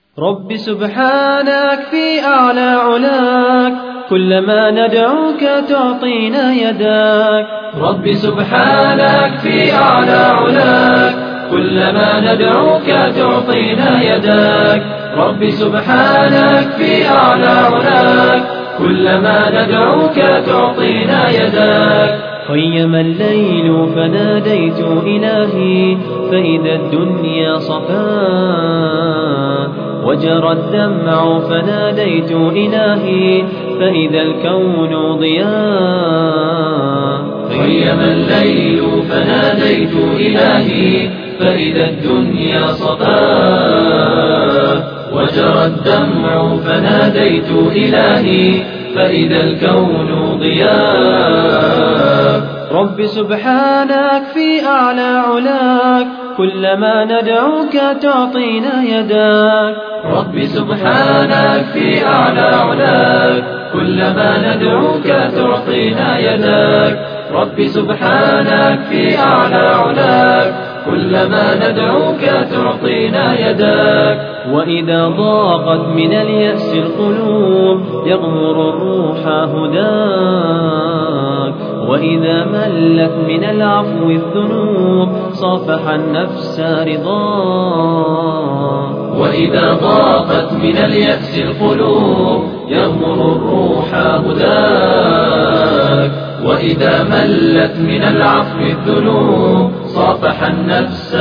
رب سبحانك في أعلى علاك، كلما ندعوك تعطينا يداك. رب سبحانك في أعلى علاك، كلما ندعوك تعطينا يداك. رب سبحانك في أعلى علاك، كلما ندعوك تعطينا يداك. خيم الليل فناديت إلهي، فإذا الدنيا صفاء، وجرى الدمع فناديت إلهي، فإذا الكون ضياء. خيم الليل فناديت إلهي، فإذا الدنيا صفاء، وجرى الدمع فناديت إلهي، فإذا الكون ضياء. رب سبحانك في أعلى علاك، كلما ندعوك تعطينا يداك. رب سبحانك في أعلى علاك، كلما ندعوك تعطينا يداك. رب سبحانك في أعلى علاك، كلما ندعوك تعطينا يداك. وإذا ضاقت من اليأس القلوب يغمر الروح هداك، وإذا ملت من العفو الذنوب صافح النفس رضاك. وإذا ضاقت من اليأس القلوب يغمر الروح هداك، وإذا ملت من العفو الذنوب صافح النفس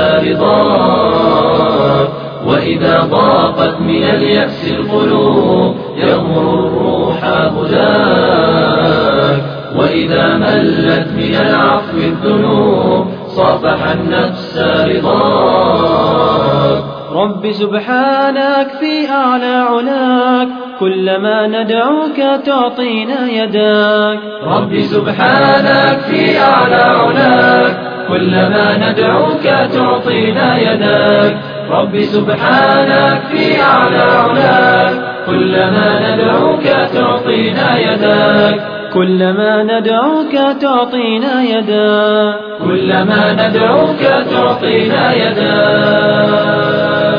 رضاك. وإذا ضاقت من اليأس القلوب يغمر الروح هداك، وإذا ملت من العفو الذنوب صافح النفس رضاك. رب سبحانك في أعلى علاك، كلما ندعوك تعطينا يداك. رب سبحانك في أعلى علاك، كلما ندعوك تعطينا يداك. رب سبحانك في أعلى علاك، كلما ندعوك تعطينا يداك. كلما ندعوك تعطينا يداك. كلما ندعوك تعطينا يداك.